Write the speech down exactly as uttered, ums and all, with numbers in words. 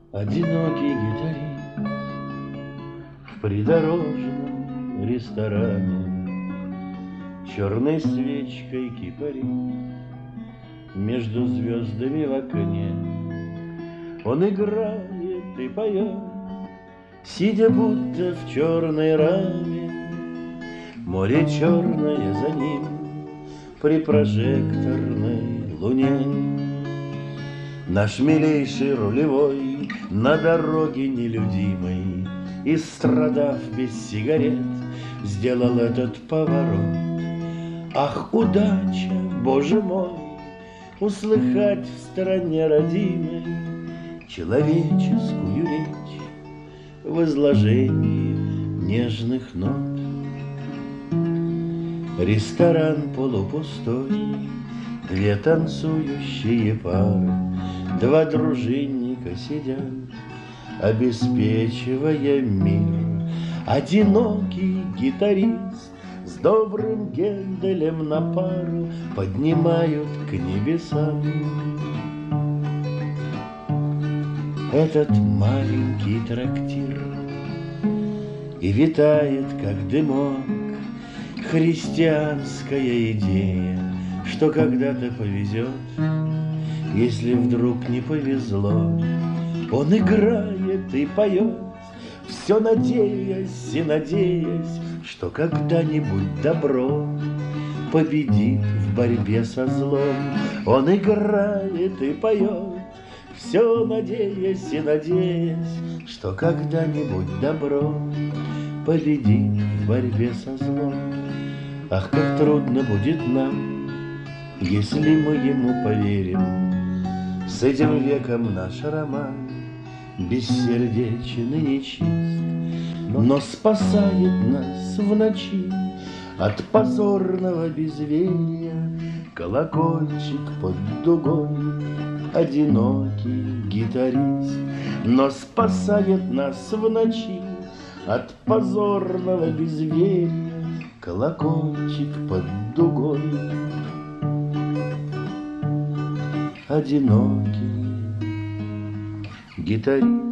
Одинокий гитарист в придорожном ресторане черной свечкой кипарит между звездами в окне. Он играет и поет, сидя будто в черной раме. Море черное за ним при прожекторной луне. Наш милейший рулевой на дороге нелюдимой, истрадав без сигарет, сделал этот поворот. Ах, удача, Боже мой, услыхать в стране родимой человеческую речь в изложении нежных нот. Ресторан полупустой, две танцующие пары, два дружинника сидят, обеспечивая мир. Одинокий гитарист с добрым Генделем на пару поднимают к небесам этот маленький трактир. И витает, как дымок, христианская идея, что когда-то повезет, если вдруг не повезло. Он играет и поет, все надеясь и надеясь, что когда-нибудь добро победит в борьбе со злом. Он играет и поет, все надеясь и надеясь, что когда-нибудь добро победит в борьбе со злом. Ах, как трудно будет нам, если мы ему поверим. С этим веком наш роман бессердечен и нечист, но спасает нас в ночи от позорного безверия колокольчик под дугой. Одинокий гитарист, но спасает нас в ночи от позорного безверия колокольчик под дугой. Одинокий гитарист.